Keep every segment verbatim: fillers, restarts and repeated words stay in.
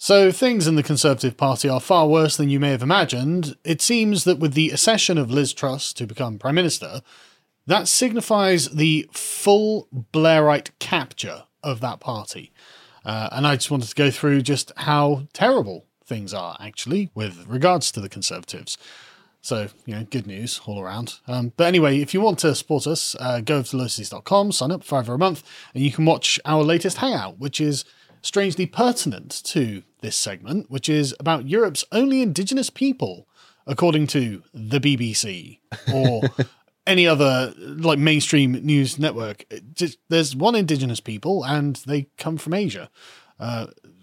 So things in the Conservative Party are far worse than you may have imagined. It seems that with the accession of Liz Truss to become Prime Minister, that signifies the full Blairite capture of that party. Uh, and I just wanted to go through just how terrible things are, actually, with regards to the Conservatives. So, you know, good news all around. Um, but anyway, if you want to support us, uh, go over to low cities dot com, sign up for five euro a month, and you can watch our latest hangout, which is strangely pertinent to this segment, which is about Europe's only indigenous people, according to the B B C or any other like mainstream news network. It just, there's one indigenous people, and they come from Asia. Uh,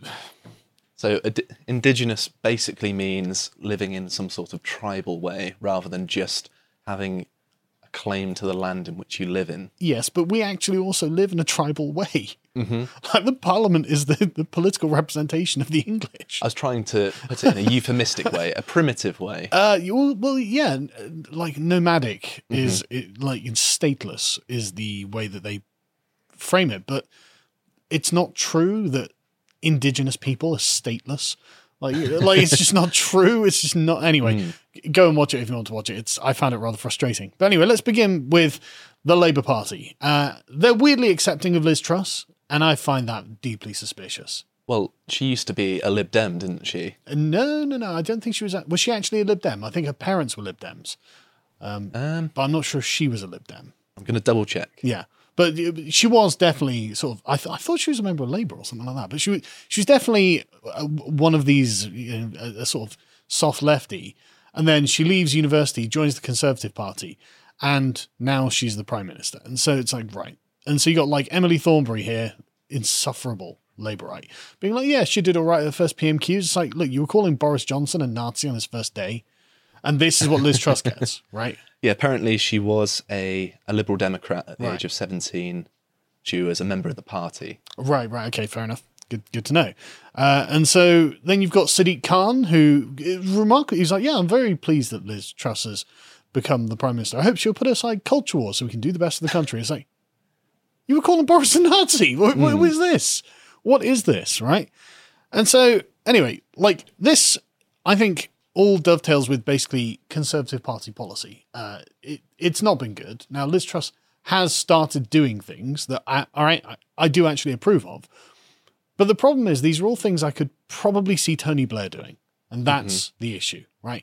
So ad- indigenous basically means living in some sort of tribal way rather than just having a claim to the land in which you live in. Yes, but we actually also live in a tribal way. Mm-hmm. Like the parliament is the, the political representation of the English. I was trying to put it in a euphemistic way, a primitive way. Uh, you- well, yeah, like nomadic Mm-hmm. is it, like in stateless is the way that they frame it, but it's not true that indigenous people are stateless. Like, like it's just not true. It's just not. Anyway, mm. go and watch it if you want to watch it. It's I found it rather frustrating. But anyway, let's begin with the Labour Party. Uh, they're weirdly accepting of Liz Truss, and I find that deeply suspicious. Well, she used to be a Lib Dem, didn't she? Uh, no, no, no. I don't think she was. Was she actually a Lib Dem? I think her parents were Lib Dems, um, um, but I'm not sure if she was a Lib Dem. I'm going to double check. Yeah. But she was definitely sort of, I, th- I thought she was a member of Labour or something like that. But she was, she was definitely a, one of these, you know, a, a sort of soft lefty. And then she leaves university, joins the Conservative Party, and now she's the Prime Minister. And so it's like, right. And so you got like Emily Thornberry here, insufferable Labourite, being like, yeah, she did all right at the first P M Qs. It's like, look, you were calling Boris Johnson a Nazi on his first day. And this is what Liz Truss gets, right? Yeah, apparently she was a, a Liberal Democrat at the right. age of seventeen. She was a member of the party. Right, right. Okay, fair enough. Good good to know. Uh, and so then you've got Sadiq Khan, who, remarkably, he's like, yeah, I'm very pleased that Liz Truss has become the Prime Minister. I hope she'll put aside culture wars so we can do the best of the country. It's like, you were calling Boris a Nazi? What, mm. what is this? What is this, right? And so, anyway, like this, I think, all dovetails with basically Conservative Party policy. Uh, it, it's not been good. Now, Liz Truss has started doing things that I, I, I do actually approve of. But the problem is these are all things I could probably see Tony Blair doing. And that's mm-hmm. the issue, right?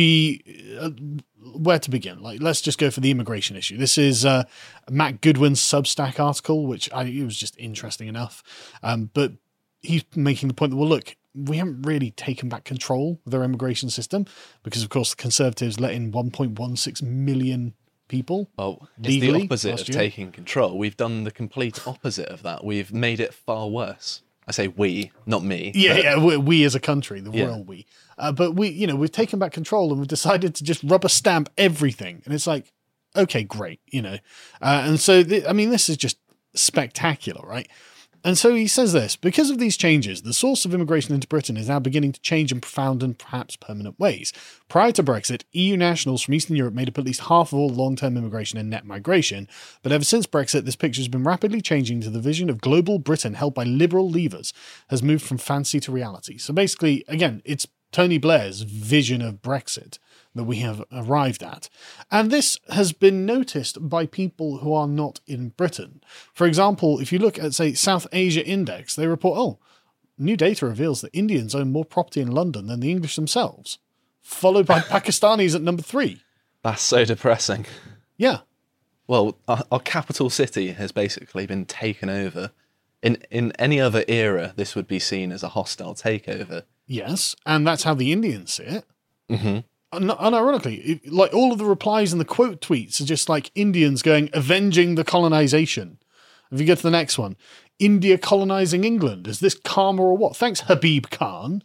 She, uh, where to begin? Like, let's just go for the immigration issue. This is uh, Matt Goodwin's Substack article, which I, it was just interesting enough. Um, but he's making the point that, well, look, we haven't really taken back control of their immigration system because, of course, the Conservatives let in one point one six million people. Well, legally it's the opposite of year. taking control. We've done the complete opposite of that. We've made it far worse. I say we, not me. Yeah, but... yeah, we, we as a country, the yeah. royal we. Uh, but we, you know, we've taken back control and we've decided to just rubber stamp everything. And it's like, okay, great, you know. Uh, and so, th- I mean, this is just spectacular, right? And so he says this, because of these changes, the source of immigration into Britain is now beginning to change in profound and perhaps permanent ways. Prior to Brexit, E U nationals from Eastern Europe made up at least half of all long-term immigration and net migration. But ever since Brexit, this picture has been rapidly changing to the vision of global Britain held by liberal levers has moved from fancy to reality. So basically, again, it's Tony Blair's vision of Brexit that we have arrived at. And this has been noticed by people who are not in Britain. For example, if you look at, say, South Asia Index, they report, oh, new data reveals that Indians own more property in London than the English themselves, followed by Pakistanis at number three. That's so depressing. Yeah. Well, our, our capital city has basically been taken over. In in any other era, this would be seen as a hostile takeover. Yes, and that's how the Indians see it. Mm-hmm. Unironically, like all of the replies and the quote tweets are just like Indians going, avenging the colonization. If you go to the next one, India colonizing England. Is this karma or what? Thanks, Habib Khan.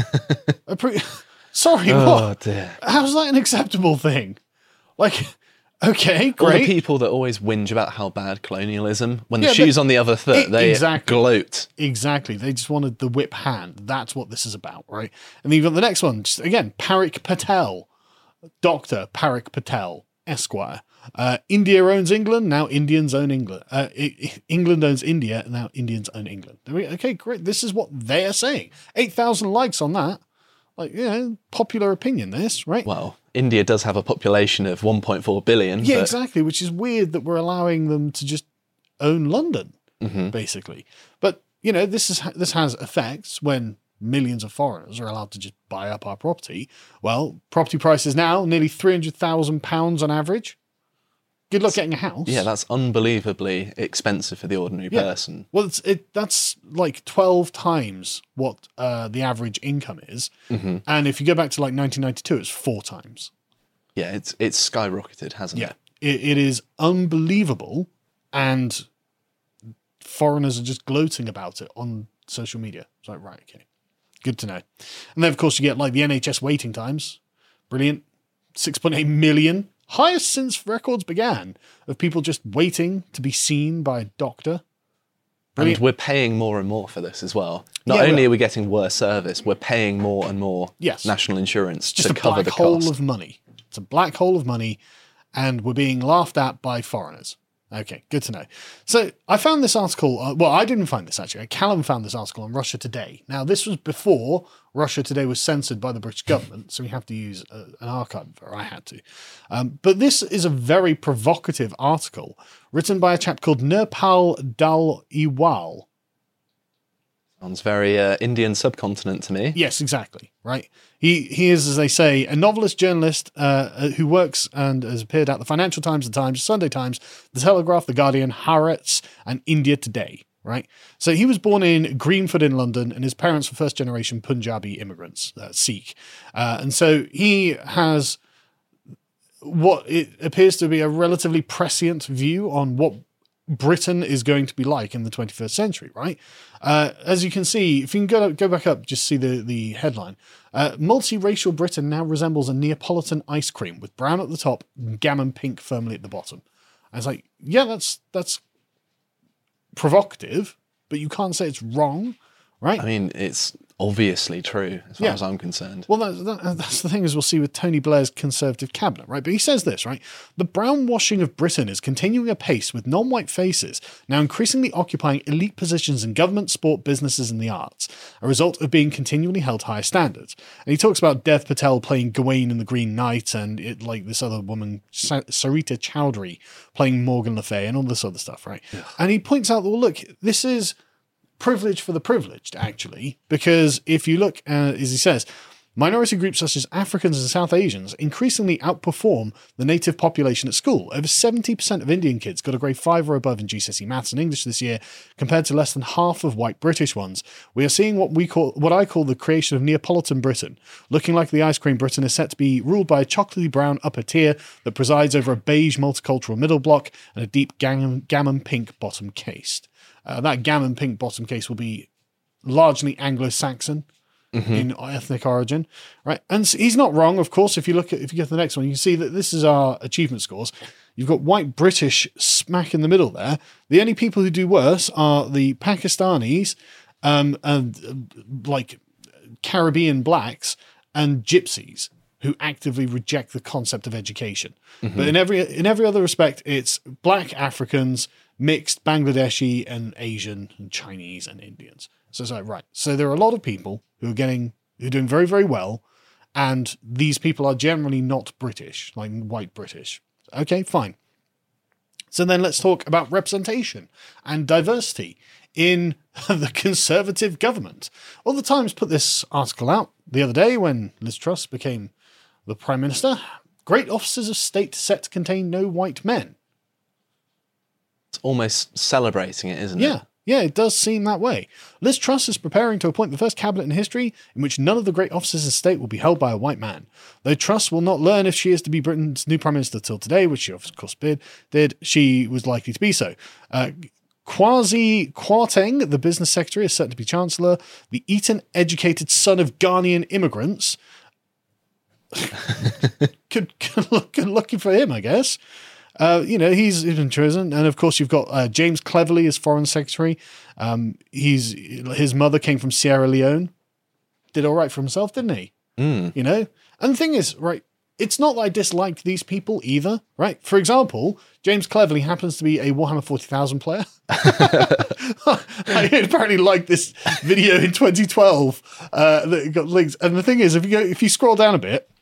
pre- Sorry, oh, what? Dear. How's that an acceptable thing? Like, okay, great. All the people that always whinge about how bad colonialism, when the yeah, shoe's on the other foot, it, they exactly, gloat. Exactly. They just wanted the whip hand. That's what this is about, right? And then you've got the next one. Just, again, Parik Patel. Doctor Parik Patel, Esquire. Uh, India owns England. Now Indians own England. Uh, I- I- England owns India. Now Indians own England. Okay, great. This is what they are saying. eight thousand likes on that. Like, you know, popular opinion, this, right? Well, India does have a population of one point four billion. Yeah, but exactly, which is weird that we're allowing them to just own London, basically. But, you know, this is this has effects when millions of foreigners are allowed to just buy up our property. Well, property prices now, nearly three hundred thousand pounds on average. Good luck getting a house. Yeah, that's unbelievably expensive for the ordinary Yeah. person. Well, it's, it that's like twelve times what uh, the average income is. And if you go back to like nineteen ninety-two, it's four times. Yeah, it's it's skyrocketed, hasn't Yeah, it? it, it is unbelievable. And foreigners are just gloating about it on social media. It's like, right, okay, good to know. And then, of course, you get like the N H S waiting times. Brilliant. six point eight million. Highest since records began of people just waiting to be seen by a doctor. Brilliant. And we're paying more and more for this as well. Not Yeah, only well- are we getting worse service, we're paying more and more Yes. national insurance Just to a cover black the hole cost. of money. It's a black hole of money, and we're being laughed at by foreigners. Okay, good to know. So I found this article. Uh, well, I didn't find this actually. Callum found this article on Russia Today. Now, this was before Russia Today was censored by the British government, so we have to use a, an archive, or I had to. Um, but this is a very provocative article written by a chap called Nirpal Dal Iwal. Sounds very uh, Indian subcontinent to me. Yes, exactly. Right. He he is, as they say, a novelist, journalist uh, who works and has appeared at the Financial Times, the Times, Sunday Times, the Telegraph, the Guardian, Haaretz, and India Today. Right. So he was born in Greenford in London, and his parents were first generation Punjabi immigrants, uh, Sikh, uh, and so he has what it appears to be a relatively prescient view on what Britain is going to be like in the twenty-first century, right? Uh, as you can see, if you can go go back up, just see the, the headline. Uh, multiracial Britain now resembles a Neapolitan ice cream with brown at the top and gammon pink firmly at the bottom. I was like, yeah, that's that's provocative, but you can't say it's wrong, right? I mean, it's obviously true as far Yeah. as I'm concerned. Well, that's, that, that's the thing, as we'll see with Tony Blair's Conservative cabinet, right? But he says this, right? The brownwashing of Britain is continuing apace, with non-white faces now increasingly occupying elite positions in government, sport, businesses, and the arts, a result of being continually held to higher standards. And he talks about Dev Patel playing Gawain in The Green Knight, and it, like this other woman, Sa- Sarita Chowdhury, playing Morgan Le Fay, and all this other stuff, right? Yeah. And he points out that, well, look, this is privilege for the privileged, actually, because if you look, uh, as he says, minority groups such as Africans and South Asians increasingly outperform the native population at school. Over seventy percent of Indian kids got a grade five or above in G C S E maths and English this year, compared to less than half of white British ones. We are seeing what we call, what I call the creation of Neapolitan Britain, looking like the ice cream Britain is set to be ruled by a chocolatey brown upper tier that presides over a beige multicultural middle block and a deep gammon, gammon pink bottom case. Uh, that gammon pink bottom case will be largely Anglo-Saxon mm-hmm. in ethnic origin, right? And he's not wrong, of course. If you look at if you get to the next one, you can see that this is our achievement scores. You've got white British smack in the middle there. The only people who do worse are the Pakistanis, um, and uh, like Caribbean blacks and gypsies, who actively reject the concept of education. Mm-hmm. But in every in every other respect, it's black Africans, mixed Bangladeshi and Asian and Chinese and Indians. So it's like, right. So there are a lot of people who are getting, who are doing very, very well. And these people are generally not British, like white British. Okay, fine. So then let's talk about representation and diversity in the Conservative government. Well, the Times put this article out the other day when Liz Truss became the Prime Minister. Great offices of state set to contain no white men. It's almost celebrating it, isn't Yeah, it? yeah, it does seem that way. Liz Truss is preparing to appoint the first cabinet in history in which none of the great offices of state will be held by a white man. Though Truss will not learn if she is to be Britain's new Prime Minister till today, which she of course did, did she was likely to be so. Uh, Kwasi Kwarteng, the business secretary, is set to be Chancellor. The Eton-educated son of Ghanaian immigrants. Good, good, look, good lucky for him, I guess. Uh, you know, he's been chosen. And of course, you've got uh, James Cleverly as Foreign Secretary. Um, he's his mother came from Sierra Leone. Did all right for himself, didn't he? Mm. You know? And the thing is, right, it's not that I dislike these people either, right? For example, James Cleverly happens to be a Warhammer forty thousand player. I apparently liked this video in twenty twelve uh, that got links. And the thing is, if you go, if you scroll down a bit,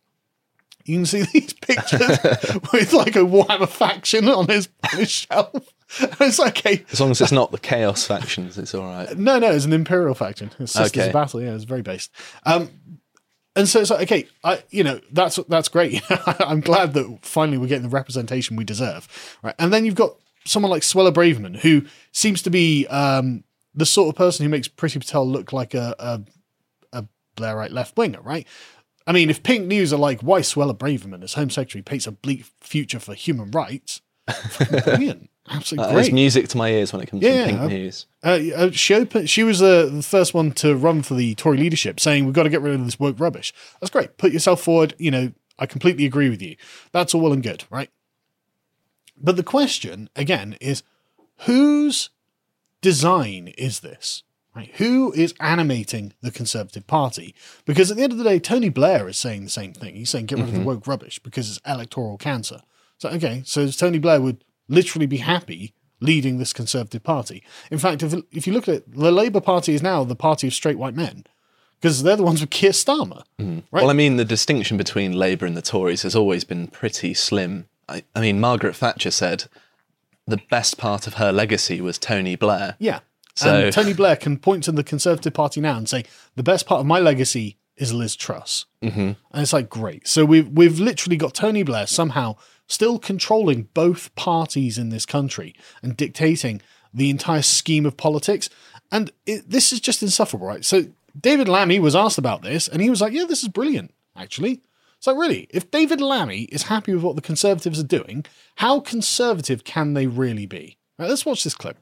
you can see these pictures with like a Warhammer faction on his, on his shelf. And it's like, okay. As long as it's not the Chaos factions, it's all right. No, no, it's an Imperial faction. It's Sisters Okay. of Battle. Yeah, it's very based. Um, and so it's like, okay, I, you know, that's that's great. I'm glad that finally we're getting the representation we deserve, right? And then you've got someone like Swella Braverman, who seems to be um, the sort of person who makes Priti Patel look like a, a, a Blairite left winger, right? I mean, if Pink News are like, why Swella Braverman as Home Secretary paints a bleak future for human rights, brilliant. Absolutely Uh, great. There's music to my ears when it comes Yeah, to Pink yeah. News. Uh, uh, she, opened, she was uh, the first one to run for the Tory leadership, saying we've got to get rid of this woke rubbish. That's great. Put yourself forward. You know, I completely agree with you. That's all well and good, right? But the question, again, is whose design is this? Right? Who is animating the Conservative Party? Because at the end of the day, Tony Blair is saying the same thing. He's saying get rid of the woke rubbish because it's electoral cancer. So, okay, so Tony Blair would literally be happy leading this Conservative Party. In fact, if if you look at it, the Labour Party is now the party of straight white men because they're the ones with Keir Starmer. Mm. Right? Well, I mean, the distinction between Labour and the Tories has always been pretty slim. I, I mean, Margaret Thatcher said the best part of her legacy was Tony Blair. Yeah. So- And Tony Blair can point to the Conservative Party now and say, the best part of my legacy is Liz Truss. Mm-hmm. And it's like, great. So we've, we've literally got Tony Blair somehow still controlling both parties in this country and dictating the entire scheme of politics. And it, this is just insufferable, right? So David Lammy was asked about this and he was like, yeah, this is brilliant, actually. So really, if David Lammy is happy with what the Conservatives are doing, how conservative can they really be? Right, let's watch this clip.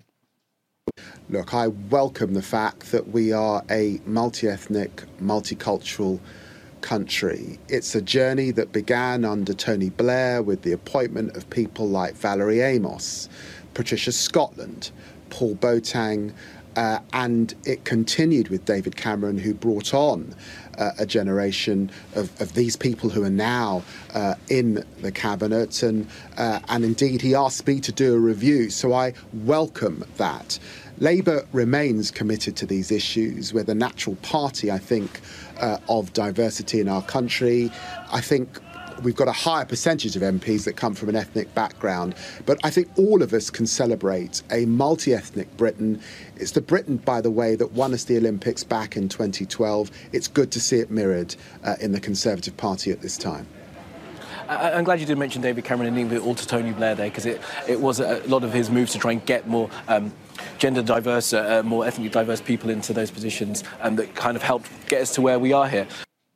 Look, I welcome the fact that we are a multi-ethnic, multicultural country. It's a journey that began under Tony Blair with the appointment of people like Valerie Amos, Patricia Scotland, Paul Boateng, uh, and it continued with David Cameron, who brought on uh, a generation of, of these people who are now uh, in the cabinet, and uh, and indeed he asked me to do a review, so I welcome that. Labour remains committed to these issues. We're the natural party, I think, uh, of diversity in our country. I think we've got a higher percentage of M Ps that come from an ethnic background, but I think all of us can celebrate a multi-ethnic Britain. It's the Britain, by the way, that won us the Olympics back in twenty twelve. It's good to see it mirrored uh, in the Conservative Party at this time. I'm glad you did mention David Cameron and leave it all to Tony Blair there, because it, it was a lot of his moves to try and get more um, gender diverse, uh, more ethnically diverse people into those positions, and that kind of helped get us to where we are here.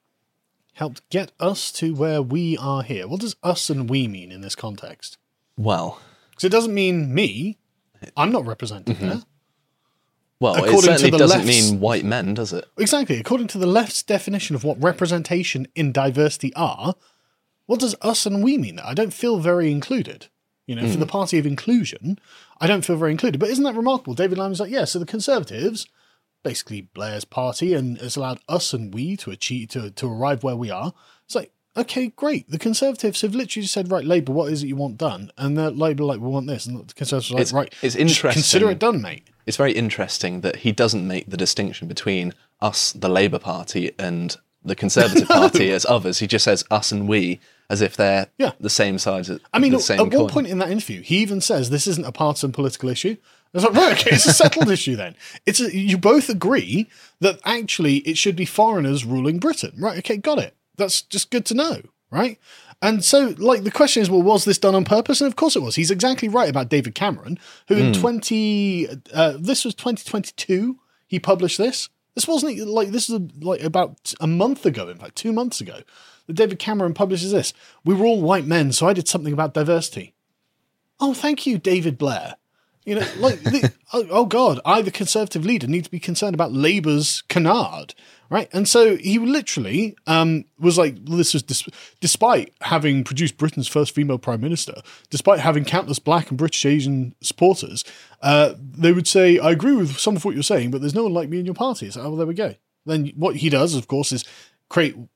Helped get us to where we are here. What does us and we mean in this context? Well, Because it doesn't mean me. I'm not represented Mm-hmm. there. well, According it to certainly the doesn't left's- mean white men, does it? Exactly. According to the left's definition of what representation in diversity are, what does us and we mean there? I don't feel very included. You know, Mm. for the party of inclusion, I don't feel very included. But isn't that remarkable? David Lammy's like, yeah, so the Conservatives, basically Blair's party, and has allowed us and we to achieve, to, to arrive where we are. It's like, okay, great. The Conservatives have literally just said, right, Labour, what is it you want done? And the Labour are like, we want this. And the Conservatives are like, It's- right, it's just interesting. consider it done, mate. It's very interesting that he doesn't make the distinction between us, the Labour Party, and the Conservative Party as others. He just says us and we as if they're Yeah. the same sides of I mean, the at same at one coin. point in that interview, he even says this isn't a partisan political issue. I was like, right, okay, it's a settled issue then. It's a, you both agree that actually it should be foreigners ruling Britain. Right, okay, got it. That's just good to know, right? And so, like, the question is, well, was this done on purpose? And of course it was. He's exactly right about David Cameron, who in twenty, uh, this was twenty twenty-two, he published this. This wasn't, like, this is like about a month ago, in fact, two months ago, that David Cameron publishes this. We were all white men, so I did something about diversity. Oh, thank you, David Blair. You know, like, the, oh, oh God, I, the Conservative leader, need to be concerned about Labour's canard, right? And so he literally um, was like, well, this was dis- despite having produced Britain's first female prime minister, despite having countless black and British Asian supporters, uh, they would say, I agree with some of what you're saying, but there's no one like me in your party. So, oh, well, there we go. Then what he does, of course, is create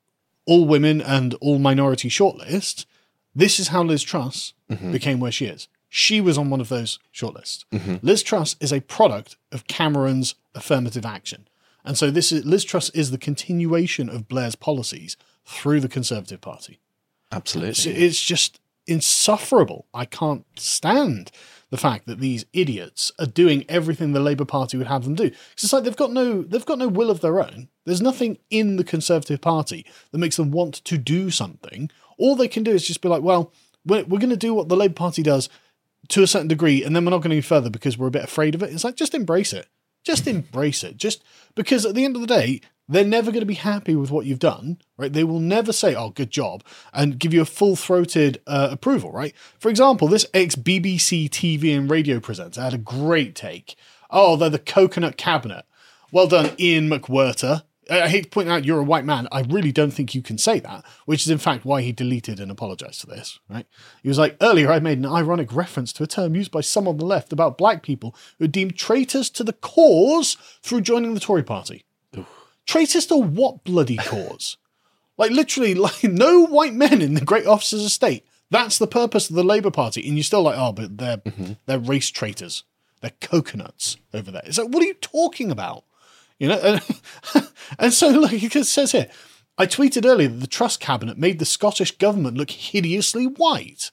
all women and all minority shortlist, this is how Liz Truss mm-hmm. became where she is. She was on one of those shortlists. Mm-hmm. Liz Truss is a product of Cameron's affirmative action. And so this is Liz Truss is the continuation of Blair's policies through the Conservative Party. Absolutely. It's, it's just insufferable. I can't stand the fact that these idiots are doing everything the Labour Party would have them do. It's like they've got no they've got no will of their own. There's nothing in the Conservative Party that makes them want to do something. All they can do is just be like, well, we're, we're going to do what the Labour Party does to a certain degree, and then we're not going to go further because we're a bit afraid of it. It's like, just embrace it. Just embrace it. Just because at the end of the day, they're never going to be happy with what you've done, right? They will never say, oh, good job, and give you a full-throated uh, approval, right? For example, this ex-B B C T V and radio presenter had a great take. Oh, they're the coconut cabinet. Well done, Ian McWhirter. I hate to point out you're a white man. I really don't think you can say that, which is in fact why he deleted and apologized for this, right? He was like, earlier I made an ironic reference to a term used by some on the left about black people who are deemed traitors to the cause through joining the Tory party. Oof. Traitors to what bloody cause? Like literally, like no white men in the great officers' estate. That's the purpose of the Labour Party. And you're still like, oh, but they're, mm-hmm. they're race traitors. They're coconuts over there. It's like, what are you talking about? You know, and, and so look, it says here, I tweeted earlier that the Truss cabinet made the Scottish government look hideously white.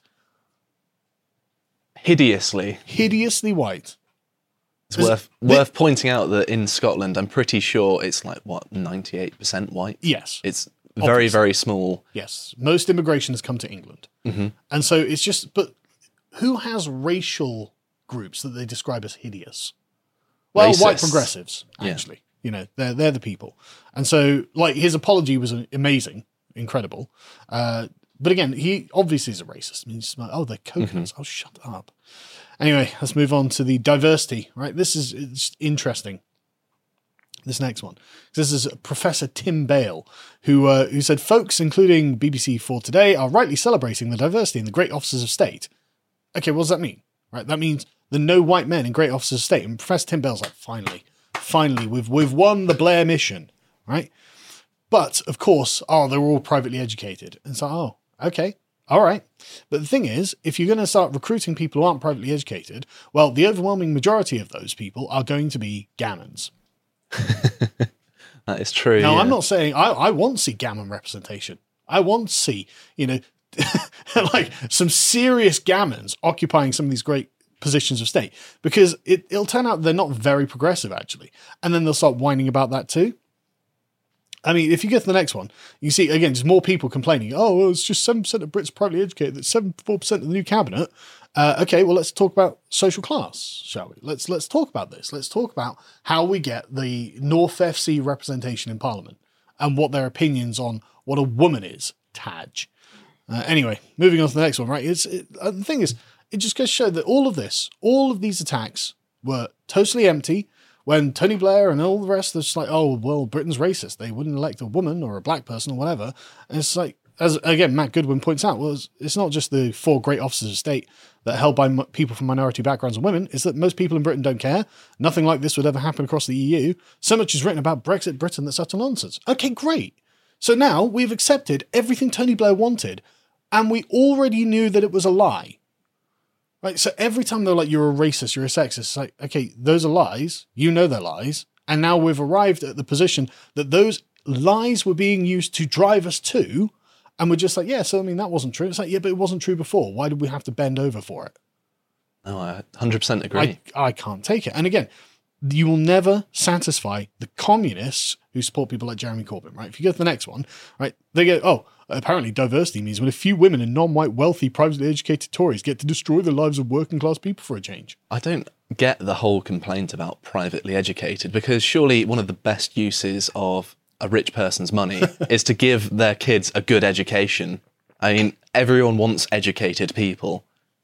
Hideously? Hideously white. It's worth the, worth pointing out that in Scotland, I'm pretty sure it's like, what, ninety-eight percent white? Yes. It's very, obviously. very small. Yes. Most immigration has come to England. Mm-hmm. And so it's just, but who has racial groups that they describe as hideous? Well, Racists. White progressives, actually. Yeah. You know, they're, they're the people. And so, like, his apology was amazing, incredible. Uh, but again, he obviously is a racist. I mean, he's like, oh, they're coconuts. Mm-hmm. Oh, shut up. Anyway, let's move on to the diversity, right? This is it's interesting. This next one. This is Professor Tim Bale, who uh, who said, folks, including B B C Four Today, are rightly celebrating the diversity in the great officers of state. Okay, what does that mean? Right, that means the no white men in great officers of state. And Professor Tim Bale's like, finally. Finally, we've we've won the Blair mission, right? But of course, oh, they're all privately educated, and so oh, okay, all right. But the thing is, if you're going to start recruiting people who aren't privately educated, well, the overwhelming majority of those people are going to be gammons. That is true. Now, yeah. I'm not saying I, I want to see gammon representation. I want to see, you know, like some serious gammons occupying some of these great positions of state, because it, it'll turn out they're not very progressive, actually. And then they'll start whining about that too. I mean, if you get to the next one, you see, again, just more people complaining, oh, well, it's just seven percent of Brits privately educated, that's seventy-four percent of the new cabinet. Uh, okay, well, let's talk about social class, shall we? Let's let's talk about this. Let's talk about how we get the North F C representation in Parliament and what their opinions on what a woman is, Taj. Uh, anyway, moving on to the next one, right? It's it, uh, the thing is, it just goes to show that all of this, all of these attacks were totally empty when Tony Blair and all the rest are just like, oh, well, Britain's racist. They wouldn't elect a woman or a black person or whatever. And it's like, as again, Matt Goodwin points out, well, it's, it's not just the four great officers of state that are held by m- people from minority backgrounds and women. It's that most people in Britain don't care. Nothing like this would ever happen across the E U. So much is written about Brexit Britain that's utter nonsense. Okay, great. So now we've accepted everything Tony Blair wanted, and we already knew that it was a lie. Right, so every time they're like, you're a racist, you're a sexist, it's like, okay, those are lies. You know they're lies. And now we've arrived at the position that those lies were being used to drive us to, and we're just like, yeah, so I mean, that wasn't true. It's like, yeah, but it wasn't true before. Why did we have to bend over for it? No, I one hundred percent agree. I, I can't take it. And again, you will never satisfy the communists who support people like Jeremy Corbyn, right? If you go to the next one, right, they go, oh, apparently diversity means when a few women and non-white, wealthy, privately educated Tories get to destroy the lives of working class people for a change. I don't get the whole complaint about privately educated, because surely one of the best uses of a rich person's money is to give their kids a good education. I mean, everyone wants educated people.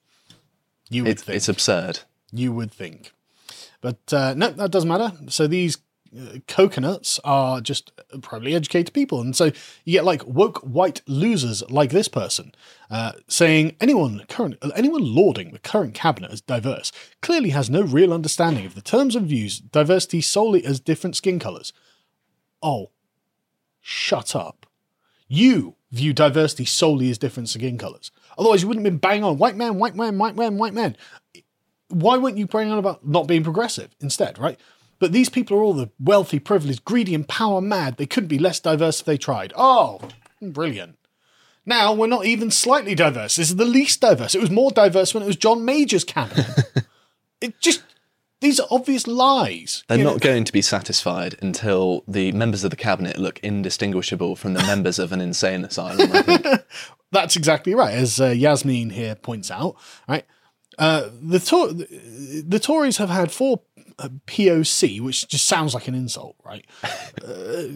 You would it, think. It's absurd. You would think. But uh, no, that doesn't matter. So these uh, coconuts are just privately educated people. And so you get like woke white losers like this person uh, saying anyone current, anyone lauding the current cabinet as diverse clearly has no real understanding of the terms and views diversity solely as different skin colours. Oh, shut up. You view diversity solely as different skin colours. Otherwise, you wouldn't have been bang on white man, white man, white man, white man. Why weren't you banging on about not being progressive instead, right? But these people are all the wealthy, privileged, greedy, and power mad. They couldn't be less diverse if they tried. Oh, brilliant. Now we're not even slightly diverse. This is the least diverse. It was more diverse when it was John Major's cabinet. It just, these are obvious lies. They're you not know? going to be satisfied until the members of the cabinet look indistinguishable from the members of an insane asylum, I think. That's exactly right, as uh, Yasmin here points out. Right, uh, the Tor- the Tories have had four uh, P O C, which just sounds like an insult, right? uh,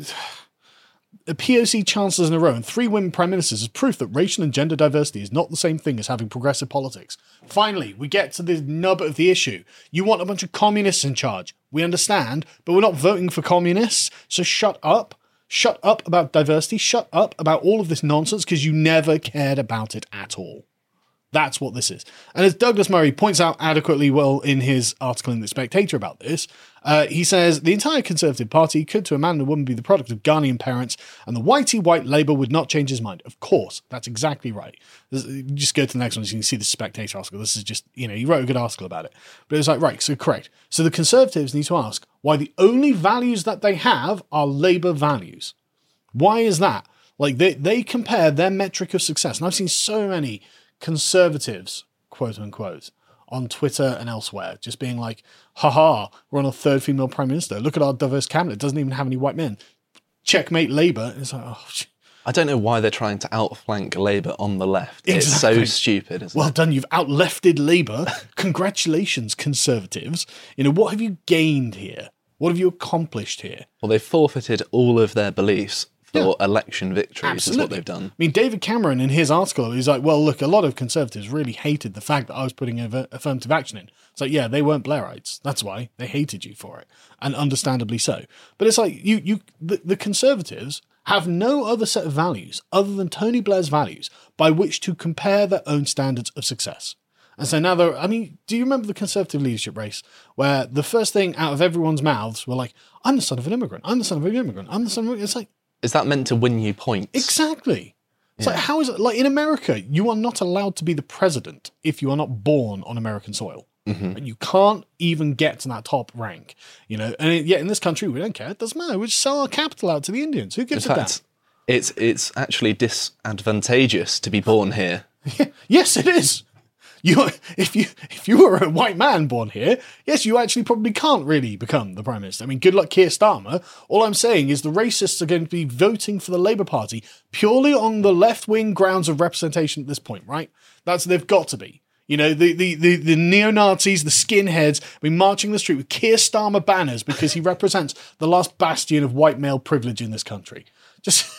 P O C chancellors in a row and three women prime ministers is proof that racial and gender diversity is not the same thing as having progressive politics. Finally, we get to the nub of the issue. You want a bunch of communists in charge. We understand, but we're not voting for communists, so shut up. Shut up about diversity. Shut up about all of this nonsense because you never cared about it at all. That's what this is. And as Douglas Murray points out adequately well in his article in The Spectator about this, uh, he says, the entire Conservative Party could to a man and a woman be the product of Ghanaian parents, and the whitey white Labour would not change his mind. Of course, that's exactly right. This, just go to the next one so you can see the Spectator article. This is just, you know, he wrote a good article about it. But it was like, right, so correct. So the Conservatives need to ask why the only values that they have are Labour values. Why is that? Like, they, they compare their metric of success, and I've seen so many Conservatives, quote unquote, on Twitter and elsewhere, just being like, haha, we're on a third female prime minister. Look at our diverse cabinet. It doesn't even have any white men. Checkmate Labour. It's like, oh, I don't know why they're trying to outflank Labour on the left. Exactly. It's so stupid, isn't well it? done. You've outlefted Labour. Congratulations, Conservatives. You know, what have you gained here? What have you accomplished here? Well, they've forfeited all of their beliefs for Yeah. election victories. Absolutely. Is what they've done. I mean, David Cameron in his article, he's like, well, look, a lot of Conservatives really hated the fact that I was putting aff- affirmative action in. It's like, yeah, they weren't Blairites. That's why they hated you for it. And understandably so. But it's like, you, you, the, the Conservatives have no other set of values other than Tony Blair's values by which to compare their own standards of success. And so now they're, I mean, do you remember the Conservative leadership race where the first thing out of everyone's mouths were like, I'm the son of an immigrant. I'm the son of an immigrant. I'm the son of an immigrant. It's like, Is that meant to win you points? exactly. It's Yeah. like, how is it? Like in America, you are not allowed to be the president if you are not born on American soil. Mm-hmm. And you can't even get to that top rank, you know. And it, yet in this country, we don't care. It doesn't matter. We just sell our capital out to the Indians. Who In gives a damn? fact, it's it's actually disadvantageous to be born here. Yes, it is. You, if you if you were a white man born here, yes, you actually probably can't really become the prime minister. I mean, good luck, Keir Starmer. All I'm saying is the racists are going to be voting for the Labour Party purely on the left-wing grounds of representation at this point, right? That's they've got to be. You know, the the the, the neo-Nazis, the skinheads, be marching the street with Keir Starmer banners because he represents the last bastion of white male privilege in this country. Just,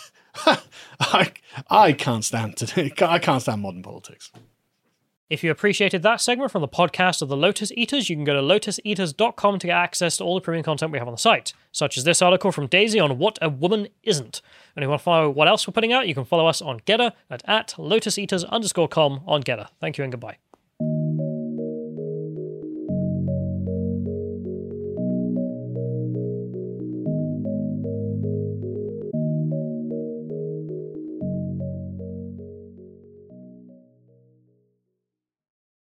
I I can't stand today. I can't stand modern politics. If you appreciated that segment from the podcast of the Lotus Eaters, you can go to lotus eaters dot com to get access to all the premium content we have on the site, such as this article from Daisy on what a woman isn't. And if you want to follow what else we're putting out, you can follow us on Getter at, at lotuseaters underscore com on Getter. Thank you and goodbye.